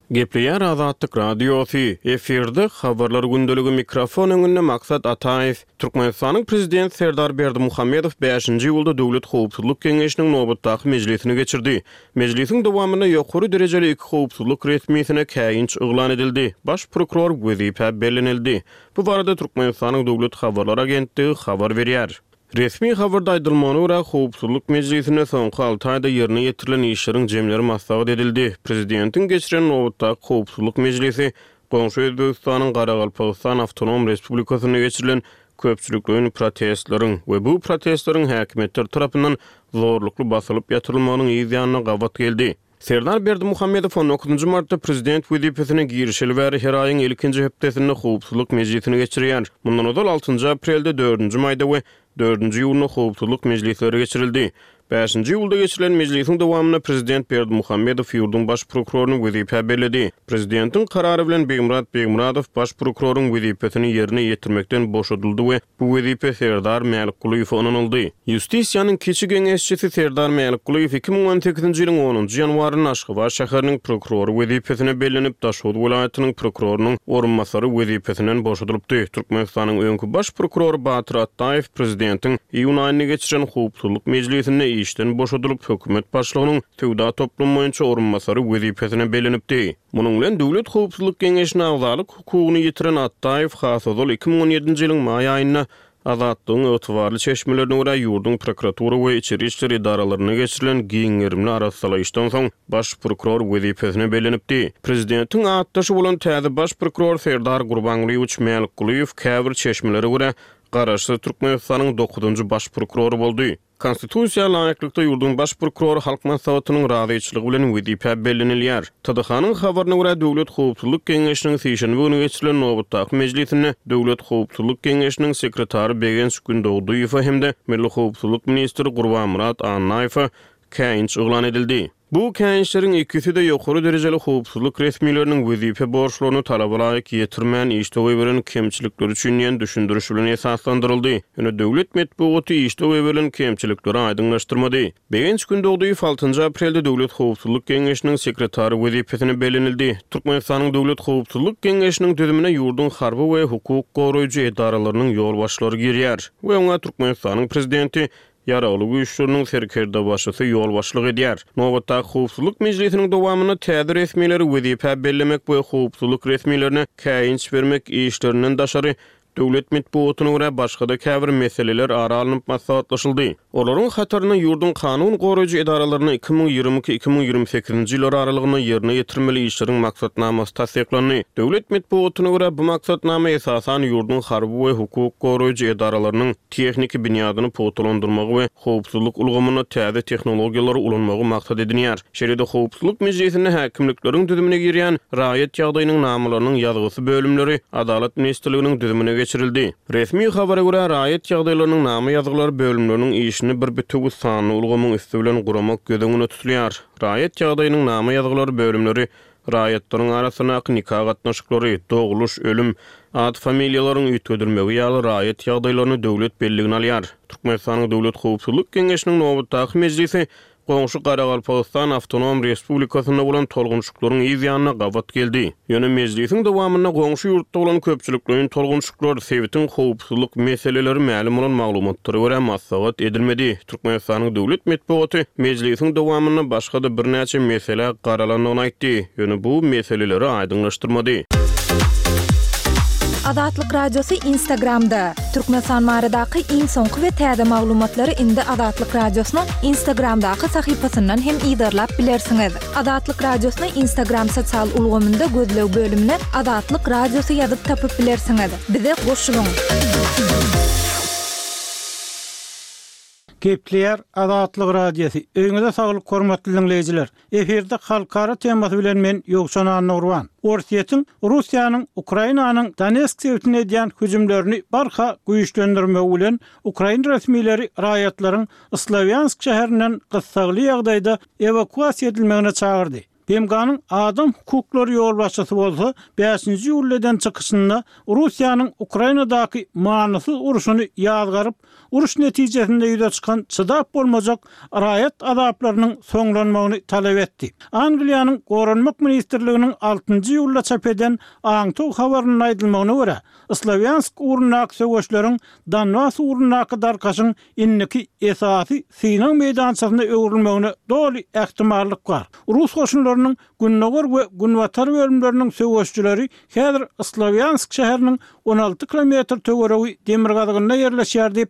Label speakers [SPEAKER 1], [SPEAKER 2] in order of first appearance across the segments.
[SPEAKER 1] Gepleýär Azatlyk Radiosu efirde habarlar gündöligi mikrofon öňünde Maksat Ataev. Türkmenistanyň prezidenti Serdar Berdimuhammedow 5-nji ýylda Döwlet Howpsuzlyk Keňeşiniň nowbatdaky mejlisini geçirdi. Mejlisiň dowamyna ýokary derejeli iki howpsuzlyk resmiýetine käýinç yglan edildi. Baş prokuror wezipä bellenildi. Bu barada Türkmenistanyň Döwlet Habarlar Agentligi habar berýär. Resmi habarda aýdylmana görä Howpsuzlyk Mejlisine soňky 6 aýda ýerine ýetirilen işleriň jemleri maslahat edildi. Prezidentiň geçiren nowatdaky Howpsuzlyk Mejlisi goňşy Özbegistanyň Garagalpagystan Awtonom Respublikasyna geçirilen köpçülikliň protestlaryň we bu protestlaryň häkimetler tarapyndan zorlukly basylyp ýatyrylmagynyň ýygynyna gabat geldi. Serdar Berdimuhammedow 19 martda prezident wezipesine girişeli bäri her aýyň ilkinji hepdesinde Howpsuzlyk Mejlisini geçirýär. Mundan öňe 6 aprelde 4-nji maýda we 4-nji ýylda Howpsuzlyk Mejlisleri geçirildi. 5-nji ýylda geçirilen mejlisiň dowamyna prezident Berdimuhammedow ýurdun baş prokuroruny wezipä bellädi. Prezidentiň karary bilen Begmurat Begmuradow baş prokuroruň wezipesini ýerine ýetirmekden boşadyldy we bu wezipe Serdar Mälikgulyýow onanyldy. Ýustisiýanyň kiçi geňeşçisi Serdar Mälikgulyýow 2018-nji ýylyň 10-njy ýanwaryny Aşgabat şäheriniň prokurory wezipesine bellenip Daşoğlu welaýatynyň prokurorunyň orunmasary wezipesinden boşadylypdy. Türkmenistanyň öňkü baş prokurory Batyr Ataev prezidentiň iýun aýyny geçiren Howpsuzlyk Mejlisinde işten boşadylyp hökümet başlygynyň töwda toplum boýunça orunmasary wezipesine bellenipdi. Munyň bilen Döwlet Howpsuzlyk Keňeşine agzalyk hukugyny ýitiren Ataev hasazol 2017-nji ýylyň maý aýyna azatlygyň ötwarly çeşmelerine görä ýurdun prokuratura we içeri işler idaralaryna geçirilen giňerimli arassalaşyşdan soň baş prokuror wezipesine bellenipdi. Prezidentiň atdaşy bolan täze baş prokuror Serdar Gurbangulyewicz Mälikgulyýow käbir çeşmelere görä garaşly Türkmenistanyň 9-njy baş prokurory boldy. Konstitusiýa laýyklykda ýurdun baş prokurory halk maslahatynyň razyçylygy bilen wezipä bellenilýär. TDH-nyň habaryna görä Döwlet Howpsuzlyk Keňeşiniň seýşenbe güni geçirilen nowbatdaky mejlisine Döwlet Howpsuzlyk Keňeşiniň sekretary Begens Gündowduýew hemde Milli Howpsuzlyk ministri Gurbanmurat Annaýew käýinç yglan edildi. Bu käýinçleriň ikisi de ýokary derejeli howpsuzlyk resmiýetleriniň wezipe borçlaryny talablaryk ýetirmän işde beren kemçilikleri üçin ýen düşündürüş bilen esaslandyryldy. Ýöne döwlet medeniýeti işde beren kemçilikleri aýdynlaşdyrmady. Begens Gündowduýew 6 aprelde Döwlet Howpsuzlyk Keňeşiniň sekretary wezipesine bellenildi. Türkmenistanyň Döwlet Howpsuzlyk Keňeşiniň düzümine ýurdun harby we hukuk goraýjy edaralarynyň ýolbaşçylary girýär we oňa Türkmenistanyň prezidenti Ýaraly güýçläriniň serkerde başçysy ýolbaşçylyk edýär. Nowatdaky Howpsuzlyk Mejlisiniň dowamyna täze resmiýetleri wezipä bellemek we howpsuzlyk resmiýetlerine käýinç bermek işlerinden daşary Döwlet medeniýetine görä başga da käbir meseleler aralanyp maslahatlaşyldy. Olaryň hataryny ýurdun kanun goraýjy edaralaryna 2022-2028-nji ýylar aralygyna ýerine ýetirmeli işleriň maksatnamasy tasdiklandy. Döwlet medeniýetine görä bu maksatnama esasan ýurdun harby we hukuk goraýjy edaralarynyň tehnik binýadyny potlandyrmagy we howpsuzlyk ulgamyna täze tehnologiýalary ulanmagy maksat edilýär. Şeýle-de Howpsuzlyk Mejlisine häkimlikleriň düzümine girýän raýat ýagdaýynyň namalarynyň ýazgysy bölümleri Adalet Ministrliginiň düzümine geçirildi. Resmi habara görä raýat ýagdaýlarynyň namy ýazgylary bölümleriniň işini bir bütügi sanly ulgamyň üstü bilen guramak gözeňine tutulýar. Raýat ýagdaýynyň namy ýazgylary bölümleri raýatlaryň arasyna nikah gatnaşyklary, doguluş, ölüm, ad familiýalaryň üýtgedilmegi ýaly raýat ýagdaýlaryny döwlet belligine alýar. Türkmenistanyň Döwlet Howpsuzlyk Keňeşiniň nowatdaky mejlisi goňşy Garagalpagystan Awtonom Respublikasyna bolan tolgunçlyklaryň ýygynyna gabat geldi. Ýöne mejlisiň dowamyna goňşy ýurtda bolan köpçülikliň tolgunçlyklary sebätiň howpsuzlyk meseleleri ma'lum bolan maglumatlary görä maslahat edilmedi. Türkmenistanyň döwlet medeniýeti mejlisiň dowamyna başga da birnäçe mesele garalanyny aýtdy. Ýöne bu meseleleri aýdynlaşdyrmady.
[SPEAKER 2] Azatlyk Radiosu Instagramda. Türkmenistan baradaky iň soňky we täze maglumatlary indi Azatlyk Radiosynyň Instagramdaky sahypasyndan hem ýydarlap bilersiňiz. Azatlyk Radiosyny Instagram sosial ulgamynda gözlew bölümine Azatlyk Radiosu ýazyp tapyp bilersiňiz. Bize goşulyň.
[SPEAKER 3] Gepleýär Azatlyk Radiosu. Öňüňizde saglyk hormatly dinleýijiler. Eferde halkara temasy bilen men Ýogşan Nurwan. Orsiýetiň Russiýanyň Ukrainanyň Donetsk şäherine edýän hüjümlerini barha güýçlendirmek bilen Ukraina resmiýetleri raýatlaryň Slavyansk şäherinden gyssagly ýagdaýda evakuasiýa edilmegine çağırdy. BMG'nın adam hukukları yolbaşçısı bolsa 5-nji ýyldan çykyşynda Russiýanyň Ukrainadaky manysy uruşyny ýazgaryp, uruş netijesinde ýüze çykan çydap bolmajak raýat azaplarynyň soňlanmagyny talap etdi. Angliýanyň Gorunmak ministrliginiň 6-njy ýylda çap eden Aňtuk habarynyň aýdylmagyna görä, Slavyansk urnak söwüşleriň Donbas urnaky darkaşyň inniki esasy Sinan meýdançasyna öwrülmegine doly ähtimallyk bar. Rus goşunlarynyň Günnogor we Günwatar bölümleriniň söwüşçüleri häzir Slavyansk şäheriniň 16 kilometr töweregi demirgazygyna ýerleşýär diýip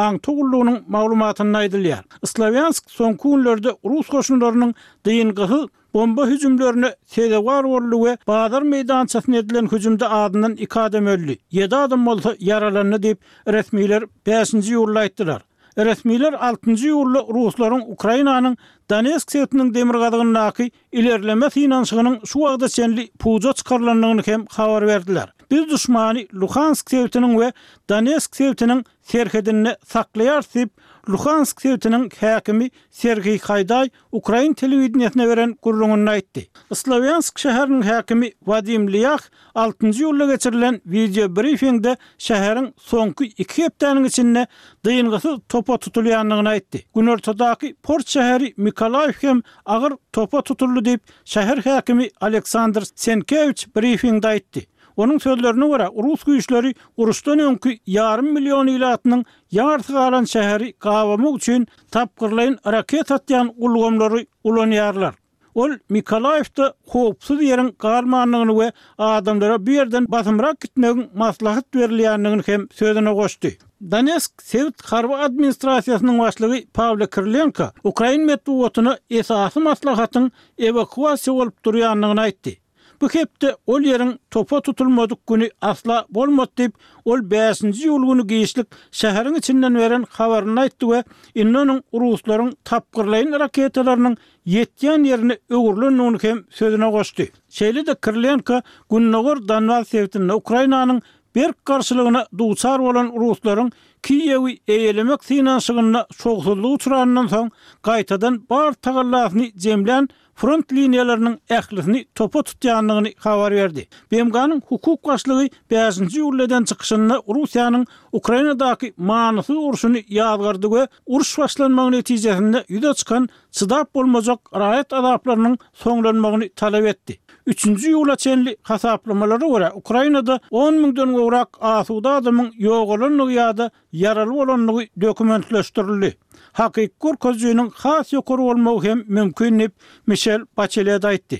[SPEAKER 3] Aňtuk maglumatyny aýdylýar. Slavyansk soňky günlerde Rus goşunlarynyň dyýyngyhy bomba hüjümlerine sebäpkar boldy we bazar meýdançasyna edilen hüjümde adynyň 2 adam öldü. 7 adam bolsa yaralandy diýip resmiler 5-nji ýylda aýtdylar. Resmiler 6-njy ýylda Ruslaryň Ukrainanyň Donetsk şäheriniň demirgazygynaky ilerleme finansynyň şu wagda çenli puja çykarlandygyny hem habar berdiler. Biz düşmany Luhansk şäheriniň we Donetsk şäheriniň serhedini saklaýar diýip Luhansk şäheriniň häkimi Sergey Hayday Ukrain telewizionyna beren gurrungyny aýtdy. Slavyansk şäheriniň häkimi Vadim Lyakh 6-njy ýylda geçirilen video briefingde şäheriň soňky 2 hepdeniň içinde dyýyngyzy topa tutulýanlygyny aýtdy. Günortadaky port şäheri Mikolaýew hem agyr topa tutuldy diýip şäher häkimi Aleksandr Senkevich briefingde aýtdy. Onun sözlerine göre Rus güýçleri uruşdan öňkü yarım milyon ýylatynyň ýarty galan şäheri gawamak üçin tapgyrlaýan raket atýan ulgamlary ulanýarlar. Ol Mikolaýewde howpsuz ýeriň galmanlygyny we adamlara bir ýerden basymrak gitmegiň maslahat berilýändigini hem sözüne goşdy. Donetsk Sowet harby administrasiýasynyň başlygy Pavlo Kirilenko Ukrain medeniýetine esasy maslahatyň evakuasiýa bolup durýanlygyny aýtdy. Bu hepde ol ýeriň topa tutulmadyk güni asla bolmady diýip ol 5-nji ýyl güni giýişlik şäheriň içinden beren habaryny aýtdy we innonyň Ruslaryň tapgyrlaýan raketalarynyň ýetýän ýerine öwrülendigini hem sözüne goşdy. Şeýle-de Kirilenko Günnogor Donbas şäherinde Ukrainanyň bir karşılıgyna duçar bolan Ruslaryň Kiýewi eýelemek finansygyna şoňsuzlyk uçurandan soň gaýtadan bar tagallasyny jemlän front liniýalarynyň ählisini topa tutýanlygyny habar berdi. BMG'nyň hukuk başlygy 5-nji ýyldan çykyşynda Russiýanyň Ukrainadaky manysy uruşyny ýazgardy we uruş başlanmagy netijesinde ýüze çykan çydap bolmajak raýat azaplarynyň soňlanmagyny talap etdi. 3-nji ýyla çenli hasaplamalara görä Ukrainada 10 000-den gowrak asuda adamyň ýogalanlygy ýa-da yaraly bolanlygy dokumentleşdirildi. Hakyky görkezýüniň has ýokary bolmagy hem mümkin diýip Michel Bachelet aýtdy.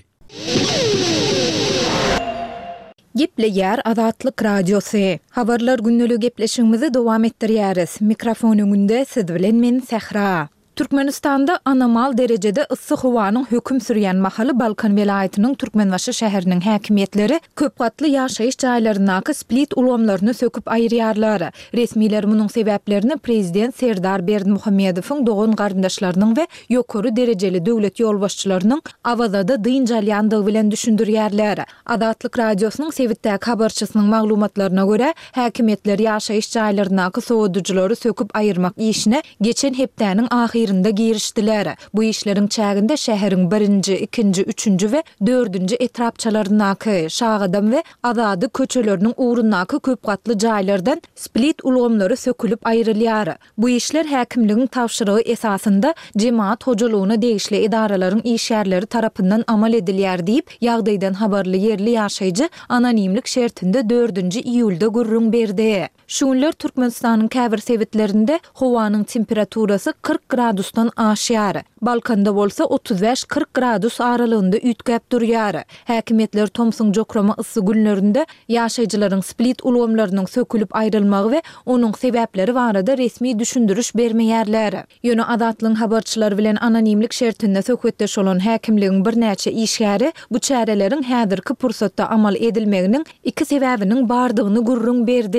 [SPEAKER 2] Gepleýär Azatlyk radiosu. Habarlar günnülük gepleşigimizi dowam etdirýäris. Mikrofonyňda siz bilen men Sehra. Türkmenistanda anormal derejede ıssy howanyň hökm sürýän mahaly Balkan welaýatynyň Türkmenbaşy şäheriniň häkimetleri köp gatly ýaşaýyş jaýlaryndaky split ulamlaryny söküp aýrýarlar. Resmiler munyň sebäplerini prezident Serdar Berdimuhammedowyň dogan garyndaşlarynyň we ýokary derejeli döwlet ýolbaşçylarynyň awazada dynjalýandygy bilen düşündirýärler. Azatlyk radiosynyň Sewitdäki habarçysynyň maglumatlaryna görä, häkimetler ýaşaýyş jaýlaryndaky sowadyjylary söküp aýyrmak işine geçen hepdäniň ahirinde girişdiler. Bu işlerin çäginde şäheriň 1-nji, 2-nji, 3-nji we 4-nji etrapçalaryndaky şagadam we azady köçeleriniň uğrundaky köp gatly jaýlardan split ulamlary sökülüp aýrylýar. Bu işler häkimligiň tawşyrygy esasında jemaat hojalygyna degişli edaralaryň işgärleri tarapyndan amal edilýär diýip ýagdaýdan habarly yerli ýaşaýjy anonimlik şertinde 4-nji iýulda gurrun berdi. Şu günler Türkmenistanyň käbir sewitlerinde howanyň temperaturasy 40 gradusdan aşýar. Balkanda bolsa 35-40 gradus aralygynda üýtgäp durýar. Häkimetler Tomsun jokrama ıssy günlerinde ýaşaýjylaryň split ulamlarynyň sökülüp aýrylmagy we onuň sebäpleri barada resmi düşündürüş bermeýärler. Ýöne Azatlyň habarçylary bilen anonimlik şertinde söhbetdeş bolan häkimligiň bir näçe işgäri bu çäreleriň häzirki pursatda amal edilmeginiň iki sebäbiniň bardygyny gurrun berdi.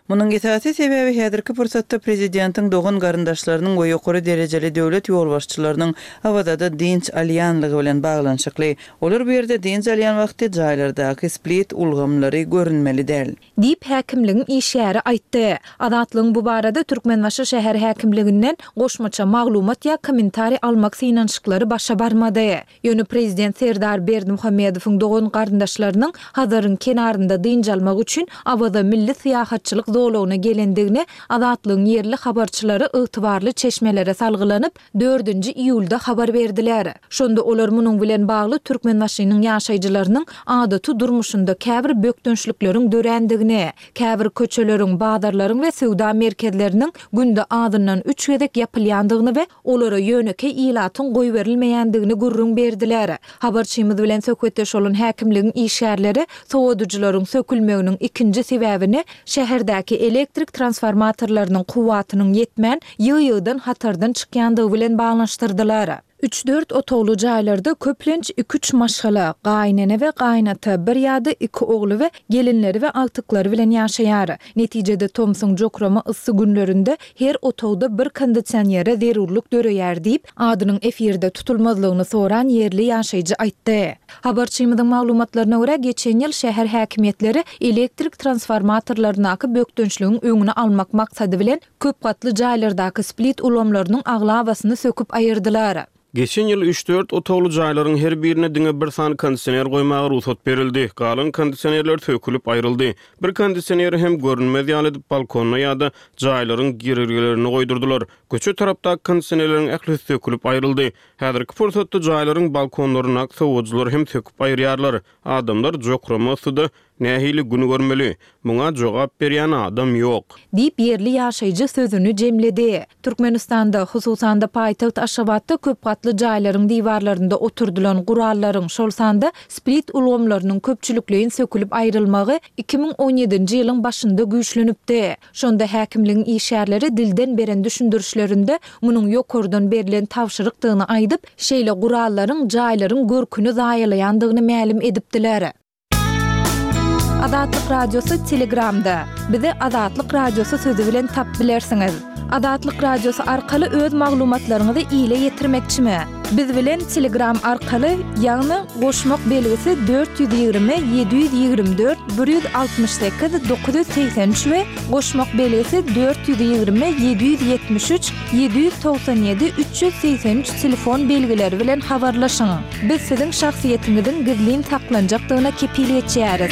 [SPEAKER 4] Munun esasy sebebi häzirki pursatda prezidentiň dogan garyndaşlarynyň we ýokary derejeli döwlet ýolbaşçylarynyň awada dinç alýanlygy bilen baglanşykly. Olar bu ýerde dinç alýan wagty jaýlardaky split ulgamlary görünmeli däl.
[SPEAKER 2] Diýip häkimligiň işgäri aýtdy. Adatlygyň bu barada Türkmenbaşy şäher häkimliginden goşmaça maglumat ýa kommentari almak synanşyklary başa barmady. Ýöne prezident Serdar Berdimuhammedowyň dogan garyndaşlarynyň hazıryn kenarynda dinç almak üçin awada milli syýahatçylyk zowlagyna gelendigini Adatlygyň ýerli habarçylary ygtybarly çeşmelere salgylanyp 4-nji iýulda habar berdiler. Şonda olar munyň bilen bagly Türkmenbaşynyň ýaşaýjylarynyň adaty durmuşynda käbir bökdönçlikleriň dörendigini, käbir köçeleriň, bazarlaryň we söwda merkezleriniň günde adyndan 3 gedek ýapylýandygyny we olara ýöneki ilatyň goý berilmeýändigini gurrun berdiler. Habarçymyz bilen söhbetdeş bolan häkimligiň işgärleri sowadyjylaryň sökülmeginiň ikinji sebäbini şäherdäki elektrik transformatorlarynyň kuwatynyň ýetmän ýygy-ýydan hatardan çykýandygy bilen baglanşdyrdylar. 3-4 otogly jaýlarda köplenç 2-3 maşgala, gaýnene we gaýnata, bir ýa-da 2 ogly we gelinleri we altyklary bilen ýaşaýar. Netijede Thomson jokrama ıssy günlerinde her otogda bir kondisionere zerurluk döreýär diýip adynyň efirde tutulmazlygyny soran yerli ýaşaýjy aýtdy. Habarçymyzyň maglumatlaryna görä geçen ýyl şäher häkimetleri elektrik transformatorlarynaky bökdönçligiň öňüne almak maksady bilen köp gatly jaýlardaky split ulamlarynyň aglawasyny söküp aýyrdylar.
[SPEAKER 1] Geçen ýyl 3-4 otogly jaýlaryň her birine diňe bir san kondisioner goýmagy ruhsat berildi. Galan kondisionerler sökülüp aýryldy. Bir kondisioneri hem görünmez ýaly balkona ýa-da jaýlaryň girirgelerini goýdurdylar. Köçe tarapdaky kondisionerleriň ähli sökülüp aýryldy. Häzirki pursatda jaýlaryň balkonlaryna sowajylar hem söküp aýrýarlar. Adamlar jokramasyda nähili günü görmeli. Muňa jogap berýän adam ýok.
[SPEAKER 2] Diýip yerli ýaşaýjy sözüni jemledi. Türkmenistanda, hususanda paýtaxt Aşgabatda köp gatly jaýlaryň diwarlarynda oturdulan gurallaryň şol sanda split ulgamlarynyň köpçülikligiň sökülüp aýrylmagy 2017-nji ýylyň başynda güýçlenipdi. Şonda häkimligiň işgärleri dilden beren düşündürüşlerinde munyň ýokardan berilen tawşyrykdygyny aýdyp, şeýle gurallaryň jaýlaryň görküni zaýalaýandygyny ma'lum edipdiler. Adatlyk radiosu Telegramda. Bizi Adatlyk radiosu sözü bilen tap bilersiňiz. Adatlyk radiosu arkaly öz maglumatlaryňyzy ýyle ýetirmekçimi? Biz bilen Telegram arkaly ýagny goşmak belgisi 420 724 168 983 we goşmak belgisi 420 773 797 383 telefon belgileri bilen habarlaşyň. Biz siziň şahsiýetiňiziň gizlin taklanjakdygyna kepil etýäris.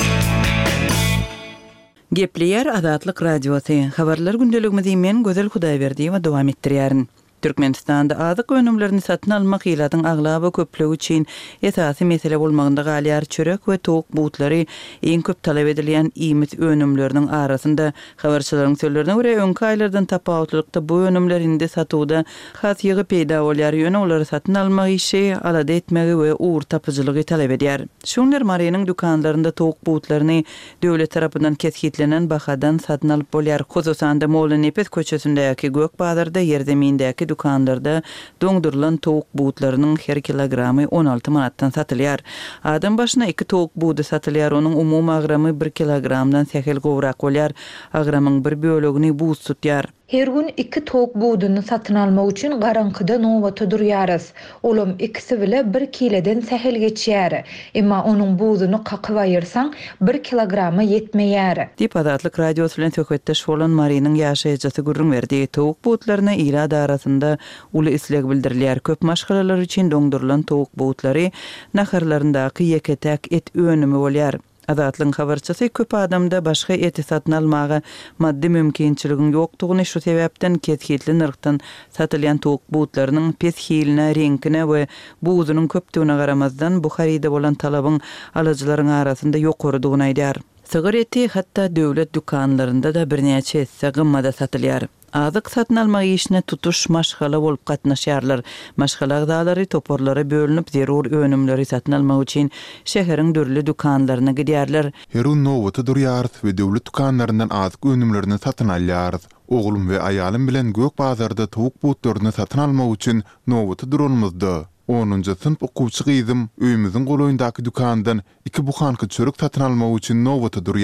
[SPEAKER 4] Gepleyer Adatlyk radiosu. Habarlar gündeligimizi men Gözel Hudaýberdiýewa dowam etdirýärin. Türkmenistanda azyk önümlerini satyn almak ýyladyň aglaba köplegi üçin esasy mesele bolmagynda galýar çörek we towuk butlary iň köp talap edilen iýmit önümleriniň arasynda. Habarçylaryň sözlerine görä öňki aýlardan tapawutlykda bu önümlerinde satuwda has ýygy peýda bolýar. Ýöne olary satyn almak işi alada etmegi we uğur tapyjylygy talap edýär. Şunlar Mariýanyň dukanlarynda towuk butlaryny döwlet tarapyndan kesgitlenen bahadan satyn alyp bolýar. Hususanda Molenepes köçesindäki Gök bazarda ýerdemindäki dukanlarda doňdurulan towuk butlarynyň her kilogramy 16 manatdan satylýar. Adam başyna 2 towuk buty satylýar. Onuň umumy agramy 1 kilogramdan sähel gowrak bolýar. Agramyň bir bölegini buz tutýar.
[SPEAKER 2] Her gün 2 towuk budyny satyn almak üçin garankyda nowata durýarys. Olam ikisi bile 1 kilodan sähel geçýär. Emma onuň budyny qakyp aýyrsaň 1 kilograma ýetmeýär.
[SPEAKER 4] Diýip Adatlyk radiosu bilen söhbetdeş bolan Mariýanyň ýaşaýjysy gurrun berdi. Towuk butlaryna ýyla arasynda uly isleg bildirilýär. Köp maşgalalar üçin doňdurulan towuk butlary naharlaryndaky ýeketek et önümi bolýar. Adatlyň habarçysy köp adamda başga eti satyn almagy maddi mümkinçiligiň ýokdugyny şu sebäpden ketgitli nyrkdan satylýan towuk butlarynyň pes hiline, reňkine we buzynyň köpdigine garamazdan bu harida bolan talabyň alyjylaryň arasynda ýokarydygyny aýdýar. Sygyr eti hatda döwlet dukanlarynda da birnäçe etse gymmada satylýar. Azyk satyn almak işine tutuş maşgala bolup gatnaşýarlar. Maşgala agdalary toporlara bölünip zerur önümleri satyn almak üçin şäheriň dürli dukanlaryna gidýärler.
[SPEAKER 5] Herun nowata durýar we döwlet dukanlaryndan azyk önümlerini satyn alýar. Oglum we aýalym bilen Gök bazarda towuk butlaryny satyn almak üçin nowata durulmazdy. 10-njy sınıf okuwçy gyzym öýümizin goloýundaky dukandan 2 buhanky çörek satyn almak üçin nowata durýar.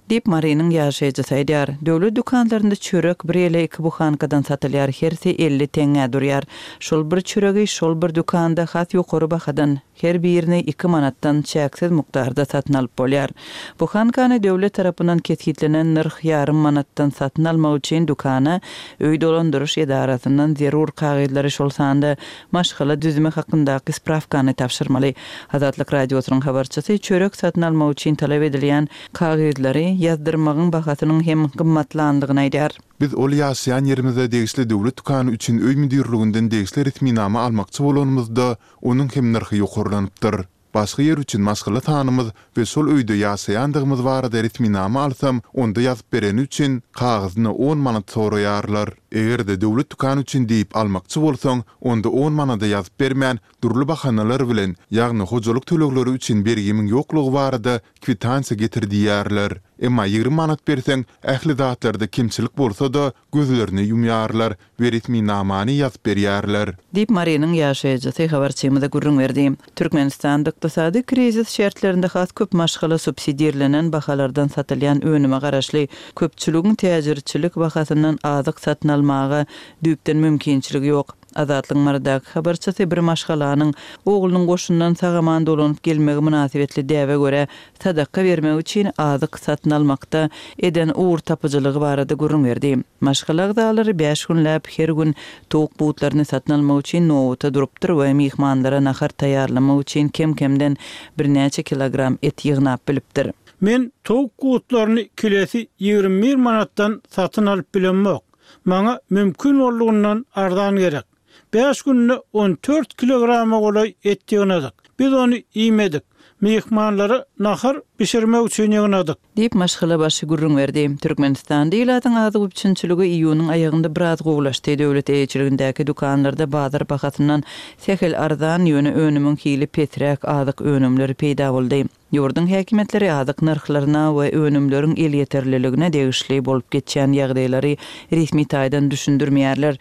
[SPEAKER 4] Dip Mari'nin ýaşaýjysy aýdýar. Döwlet dukanlarynda çörek bir ele 2 buhankadan satylýar, hersi 50 teňe durýar. Şol bir çöregi şol bir dukanda hat ýokary bahadan her birini 2 manatdan çäksiz mukdarda satyn alyp bolýar. Buhankany döwlet tarapyndan ketgitlenen narh yarım manatdan satyn almak üçin dukana öý dolandyryş edarasyndan zerur kagydlary şol sanda maşgala düzme hakyndaky spravkany tapşyrmaly. Azatlyk radiosynyň habarçysy çörek satyn almak üçin talap edilýän kagydlary yazdırmağın bahasynyň hem gymmatlandygyny aýdýar.
[SPEAKER 5] Biz ol ýaşaýan ýerimizde degişli döwlet dukany üçin öý müdirliginden degişli resminama almakçy bolanymyzda onuň hem narhy ýokarlanypdyr. Başga yer üçin maşgala tanymyz we şol öýde ýaşaýandygymyz barada resminama alsam, onda ýazyp beren üçin kagyzyny 10 manat soraýarlar. Egerde döwlet dukany üçin diýip almakçy bolsaň, onda 10 manada ýazyp bermän durly bahanalar bilen, ýagny hojalyk tölegleri üçin bergimiň ýoklugy barada kwitansiýa getirdiýärler. Emma 20 manat berseň, ähli zatlarda kimçilik bolsa da gözlerini yumýarlar we resminamany ýazyp berýärler.
[SPEAKER 4] Dip Mari'nin ýaşaýjysy habarçymyza gurrun berdi. Türkmenistanda ykdysady krizis şertlerinde has köp maşgala subsidiýerlenen bahalardan satylýan önüme garaşly köpçüligiň täjirçilik bahasyndan azyk satyn almagy düýpden mümkinçiligi ýok. Azatlyk maradaky habarçysy bir maşgalanyň oglunyň goşundan sagaman dolanyp gelmegi münasibetli däwe göre sadaka bermek üçin azyk satyn almakda eden uğur tapıcılığı barada gurrun berdi. Maşgala dağları 5 günläp her gün towuk butlaryny satyn almak üçin nowata durupdyr we mihmanlara nahar taýýarlamak üçin kem-kemden bir näçe kilogram et ýygnap bilipdir.
[SPEAKER 3] Men towuk butlaryny kilesi 21 manatdan satyn alyp bilenmek. Maňa mümkin bolduğundan arzan gerek. 5 günde 14 kilograma golay et ýygnadyk. Biz onu iýmedik. Mehmanlara nahar pişirmek üçin ýygnadyk.
[SPEAKER 4] Dip maşgala başı gurrun berdi. Türkmenistanda ýylatyň azyk üçinçiligi iýunyň aýagynda biraz gowlaşdy. Döwlet eýçiligindäki dukanlarda bazar bahasyndan sehel arzan ýöne önümüň hili petrek azyk önümleri peýda boldy. Ýurdun häkimetleri azyk narhlaryna we önümleriň el ýeterliligine degişli bolup geçýän ýagdaýlary resmi taýdan düşündirmeýärler.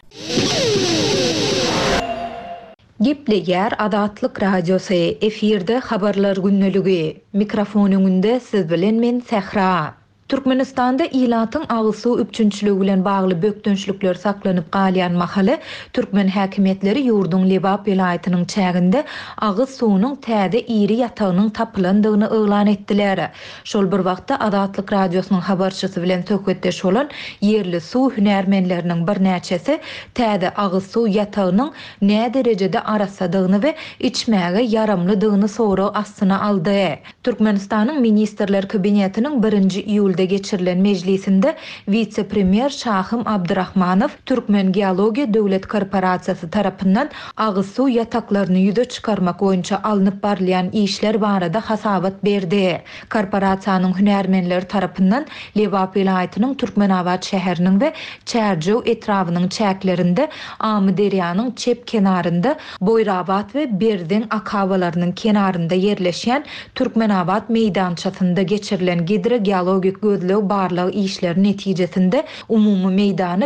[SPEAKER 2] Gepleýär Azatlyk radiosy efirde habarlar günneligi. Mikrofon öňünde siz bilen men Sehra. Türkmenistanda ýylatyň agysu üçinçiligi bilen bagly bökdünçlükler saklanyp galýan mahaly türkmen häkimetleri ýurdun Lebap vilayatynyň çäginde agys suwunyň täze iri ýatagynyň tapylandygyny öýlan etdiler. Şol bir wagtda Azatlyk radiosynyň habarçysy bilen söhbetdeş bolan yerli suw hünärmenleriniň bir näçesi täze agys suw ýatagynyň nä derejede arasadygyny we içmäge yaramlydygyny soraw astyna aldy. Türkmenistanyň ministrler kabinetiniň 1-nji iýulda geçirilen meclisinde vice-premier Şahym Abdurrahmanow Türkmen Geologiya Döwlet Korporasiýasy tarapyndan agys suw ýataklaryny ýüze çykarmak boýunça alınıp barlayan işler barada hasabat berdi. Korporasiýanyň hünärmenleri tarapyndan Lebap vilayatynyň Türkmenabad şäheriniň we Çärjew etrawynyň çäklerinde Amy derýanyň çep kenarynda Boýrabad we Berden akawalarynyň kenarynda yerleşýän Türkmenabad meýdançasynda geçirilen hidrogeologik gözlegi barlygy işleri netijesinde umumy meýdany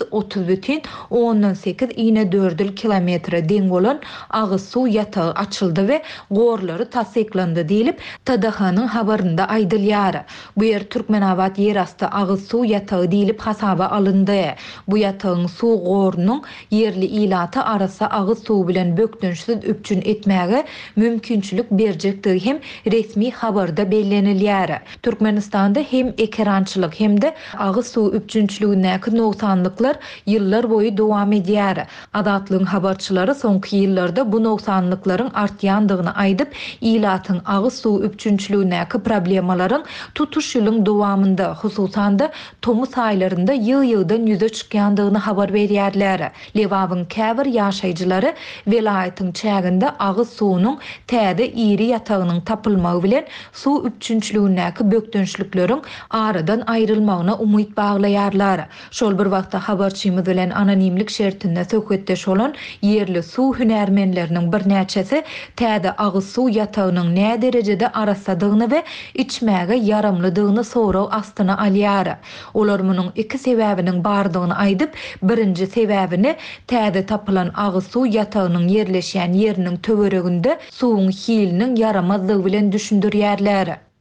[SPEAKER 2] 130,8 kilometre deň bolan agys suw ýatagy açyldy we gorlary tasdiklandy diýilip TDH-nyň habarynda aýdylýar. Bu ýer Türkmenabad ýerasty agys suw ýatagy diýilip hasaba alyndy. Bu ýatagyň suw gorunyň yerli ýylaty arasy agys suw bilen bökdünçsiz üpçün etmäge mümkinçilik berjekdigi hem resmi habarda bellenilýär. Türkmenistanda hem ekrançylyk hem de agys suw üpçünçiligindäki noksanlyklar ýyllar boýu dowam edýär. Azatlygyň habarçylary soňky ýyllarda bu noksanlyklaryň artýandygyny aýdyp, ýylatyň agys suw üpçünçiligindäki problemalaryň tutuş ýylyň dowamında, hususan da Tomuz aýlarynda ýyl-ýyldan ýüze çykýandygyny habar berýärler. Lewabyň käbir ýaşaýjylary welaýatyň çäginde agys suwunyň täze iri ýatagynyň tapylmagy bilen suw üpçünçiligindäki bökdünçlükleriň aradan aýrylmagyna umyt baglaýarlar. Şol bir wagtda habarçymyz bilen anonimlik şertinde söhbetdeş bolan yerli suw hünärmenleriniň bir näçesi täze agys suw ýatagynyň nä derejede arasadygyny we içmäge yaramlydygyny soraw astyna alýar. Olar munyň iki sebäbiniň bardygyny aýdyp, birinji sebäbini täze tapylan agys suw ýatagynyň yerleşýän ýeriniň töwereginde suwuň hiliniň yaramazlygy bilen düşündirýärler.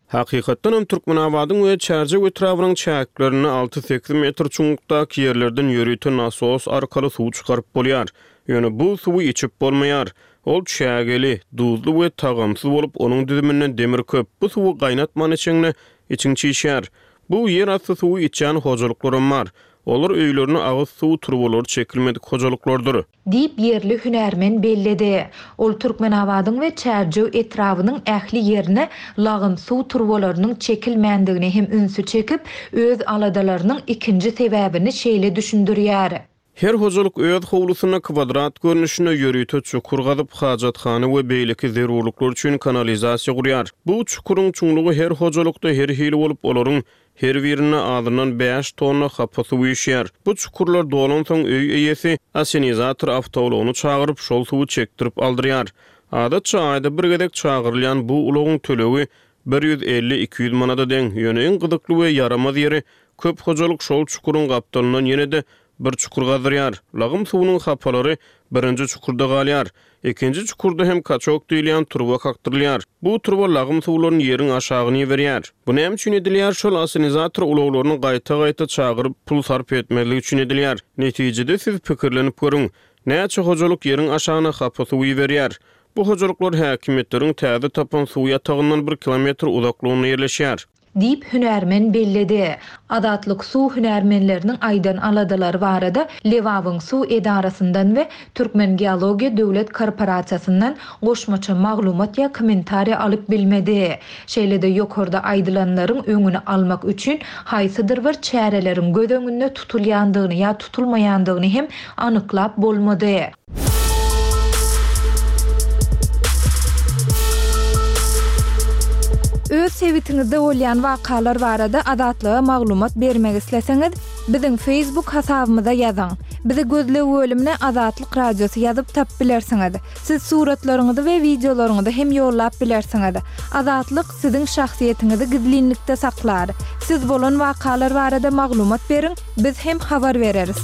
[SPEAKER 1] Hakykatdan hem Türkmenabadyň we Çärje etrawynyň çäklerini 6-8 metr çuňlukdaky ýerlerden ýörüten nasos arkaly suw çykaryp bolýar. Ýöne bu suwy içip bolmaýar. Ol çägeli, duzly we tagamsyz bolup onuň düzüminden demir köp. Bu suwy gaýnatman içiňne içiň çyşýar. Bu ýer asty suwy içen hojalyklaram bar. Olar öýlerini agyz suw turbolary çekilmedik hojalyklardyr.
[SPEAKER 2] Dip yerli hünärmen belledi. Ol Türkmenabadyň we Çärje etrawynyň ähli ýerine lagym suw turbolarynyň çekilmändigini hem ünsü çekip öz aladalarynyň ikinji sebäbini şeýle düşündirýär.
[SPEAKER 1] Her hojalyk öz howlusyna kvadrat görnüşine ýörüte çukur gazyp hajathana we beýleki zerurluklar üçin kanalizasiýa gurýar. Bu çukuryň çuňlugy her hojalykda her hili bolup olaryň her birine adynan 5 tonna hapa suwy işýär. Bu çukurlar dolan soň öý eýesi asenizator awtowlugyny çagyryp şol suwy çekdirip aldyrýar. Adatça aýda bir gedek çagyrylýan bu ulagyň tölegi 150-200 manada deň. Ýöne en gydykly we yaramaz ýeri köp hojalyk şol çukuryň gapdalynan ýene-de bir çukur gazyrýar. Lagym suwynyň hapalary birinji çukurda galýar. Ikinji çukurda hem kaçok diýilen turba kaktyrylýar. Bu turba lagym suwlaryny ýeriň aşagyny berýär. Bu näme üçin edilýär? Şol asenizator ulaglaryny gaýta-gaýta çagyryp pul sarp etmeligi üçin edilýär. Netijede siz pikirlenip görüň. Näçe hojalyk ýeriň aşagyna hapa suwy berýär. Bu hojalyklar häkimetleriň täze tapan suw ýatagyndan 1 kilometr uzaklygyna ýerleşýär.
[SPEAKER 2] Dip hünärmen belledi. Adatlyk suw hünärmenleriniň aýdan aladylary barada Lewawyň suw edarasyndan we Türkmen Geologiýa Döwlet Korporasiýasyndan goşmaça maglumat ýa kommentariýa alyp bilmedi. Şeýle-de ýokarda aýdylanlaryň öňüni almak üçin haýsydyr bir çäreleriň göz öňünde tutulýandygyny ýa tutulmaýandygyny hem anyklap bolmady. Öz sebitiňizde bolýan wakalar barada adatlyga maglumat bermek isleseňiz, biziň Facebook hasabymyza ýazyň. Bizi gözle bölümine Azatlyk Radiosu ýazyp tap bilersiňiz. Siz suratlaryňyzy we videolaryňyzy hem ýollap bilersiňiz. Azatlyk siziň şahsiýetiniňizi gizlinlikde saklar. Siz bolan wakalar barada maglumat beriň, biz hem habar bereriz.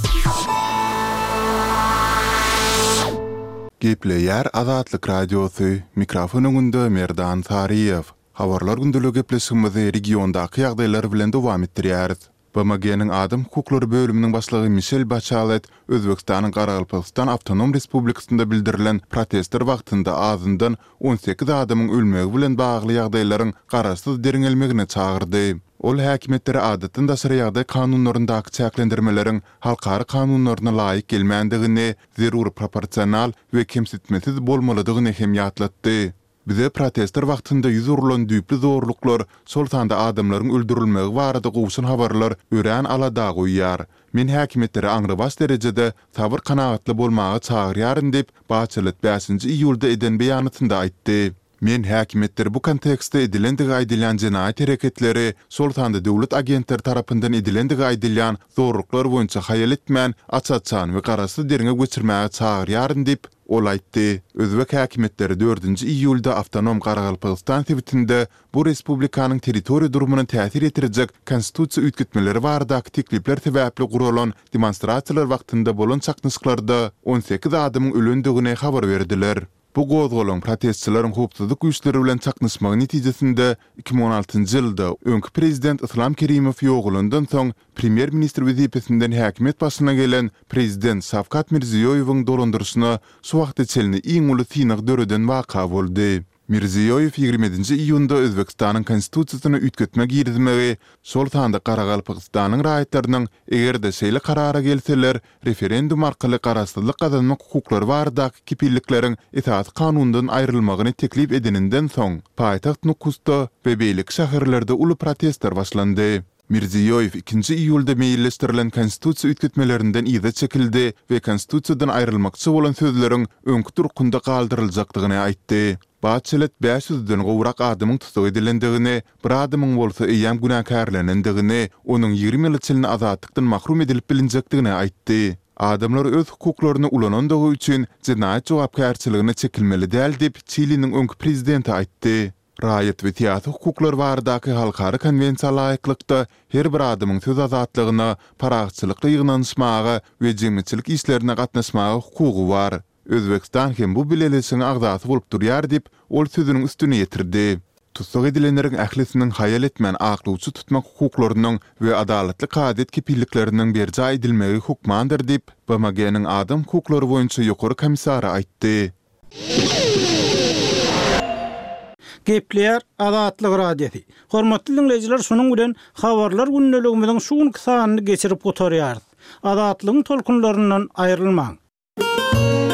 [SPEAKER 5] Gepleýär Azatlyk Radiosu, mikrofonuňda Merdan Tariýew. Habarlar gündülügi gepleşigimizi regiondaky ýagdaýlar bilen dowam etdirýäris. BMG-niň Adam Hukukları bölüminiň başlygy Michel Bachalet Özbekistanyň Garalpakistan Awtonom Respublikasynda bildirilen protestler wagtynda azyndan 18 adamyň ölmegi bilen bagly ýagdaýlaryň garaşsyz deriňelmegine çagyrdy. Ol häkimetlere adatdan daşary ýagdaý kanunlaryndaky çäklendirmeleriň halkary kanunlaryna laýyk gelmändigini, zerur proporsional we kemsitmesiz bolmalydygyny hem ýatlatdy. Bize protestler wagtynda ýüz urulan düýpli zorluklar, şol sanda adamlaryň öldürilmegi barada gowşan habarlar örän alada goýýar. Men häkimetlere aňrabas derejede sabır kanagatly bolmagy çagyrýaryn dep Bachalet 5-nji iýulda eden beýanatynda aýtdy. Men häkimetler bu kontekstde edilendigi aýdylan jenaýat hereketleri, şol sanda döwlet agentleri tarapyndan edilendigi aýdylan zorluklar boýunça haýal etmän, açaçan we garaşsyz deriňe göçürmäge çagyrýaryn dep ol aýtdy. Özbek häkimetleri 4-nji iýulda Awtonom Garalpakistan sebitinde bu respublikanyň territoriýa durumuna täsir etirecek konstitusiýa üýtgetmeleri baradaky teklipler sebäpli guralan demonstrasiýalar wagtynda bolan çaknyşyklarda 18 adamyň ölendigine habar berdiler. Bu gozgolan protestçilaryň hukukçylyk güýçleri bilen çaknyşmagy netijesinde 2016-njy ýylda öňkü prezident Islam Kerimow ýogulandan soň premier ministr wezipesinden häkimet başyna gelen prezident Şawkat Mirziýoýewiň dolandyrşyna şu wagt içerini iň uly synyk döreden waka boldy. Mirziýoýew 20-nji iýunda Özbekistanyň konstitusiýasyna üýtgetmek ýerdimegi, şol sanda Garalpakistanyň raýatlarynyň egerde şeýle karara gelseler, referendum arkaly garaşsyzlyk gazanmak hukuklary baradaky kipillikleriň itaat kanundan aýrylmagyny teklip edeninden soň, paýtaxt Nukusda we beýlik şäherlerde uly protestler başlandy. Mirziýoýew 2-nji iýulda meýilleşdirilen konstitusiýa üýtgetmelerinden ýa-da çekildi we konstitusiýadan aýrylmakçy bolan sözleriň öňkü turkunda galdyryljakdygyny aýtdy. Bachalet 500-den gowrak adamyň tutuk edilendigini, bir adamyň bolsa eýam günahkarlanandygyny, onuň 20 ýyl içinde azatlykdan mahrum edilip bilinjekdigini aýtdy. Adamlar öz hukuklaryny ulanandygy üçin jenaýat jogapkärçiligine çekilmeli däl dep Çiliniň öňkü prezidenti aýtdy. Raýat we tiýat hukuklary baradaky halkary konwensiýa laýyklykda her bir adamyň söz azatlygyna, paragçylykly ýygnanyşmagy we jemgyçilik işlerine gatnaşmagy hukugy bar. Özbekistan hem bu bilelesini agzasy bolup durýar dep ol sözüniň üstüne ýetirdi. tutsak edilenlerin ählisiniň hayal etmän aklawçy tutmak hukuklarynyň we adalatly kadet kipilliklerining berja edilmegi hukmandyr diýip BMG-niň adam hukuklary boýunça ýokary komissary aýtdy.
[SPEAKER 3] Gepler Adatlyk radiosi. Hormatly dinleyijiler, şunuň bilen habarlar gündeligimiziň şuň kysanyny geçirip oturýar. Adatlygyň tolkunlaryndan aýrylmaň.